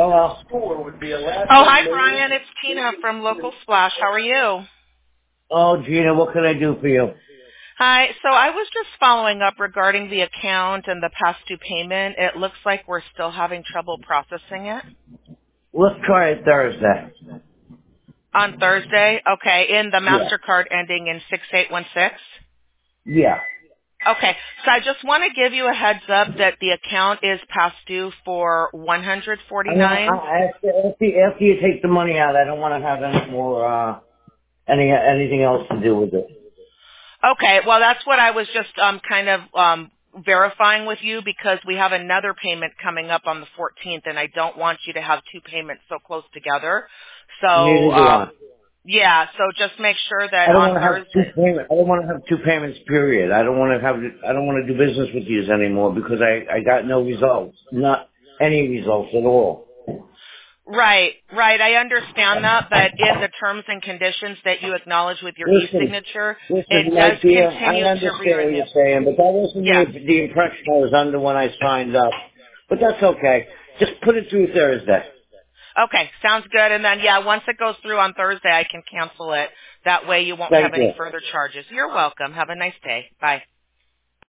Hello. Oh, hi, Brian. It's Tina from Local Splash. How are you? Oh, Gina, what can I do for you? Hi. So I was just following up regarding the account and the past due payment. It looks like we're still having trouble processing it. Let's try it Thursday. On Thursday? Okay. In the Yeah. MasterCard ending in 6816? Yeah. Okay. So I just want to give you a heads up that the account is past due for $149. After you take the money out, I don't want to have any more, anything else to do with it. Okay, well, that's what I was just kind of verifying with you because we have another payment coming up on the 14th, and I don't want you to have two payments so close together. So, Neither do I. yeah, so just make sure that I don't on want to have Thursday. I don't want to have two payments. Period. I don't want to have. I don't want to do business with you anymore because I got no results. Not any results at all. Right, right. I understand that, but in the terms and conditions that you acknowledge with your Listen, e-signature, it listen, my does dear, I continue to understand what renew. you're saying, but that wasn't Yes. the impression I was under when I signed up. But that's okay. Just put it through Thursday. Okay, sounds good. And then, yeah, once it goes through on Thursday, I can cancel it. That way you won't have Thank any you. further charges. You're welcome. Have a nice day. Bye.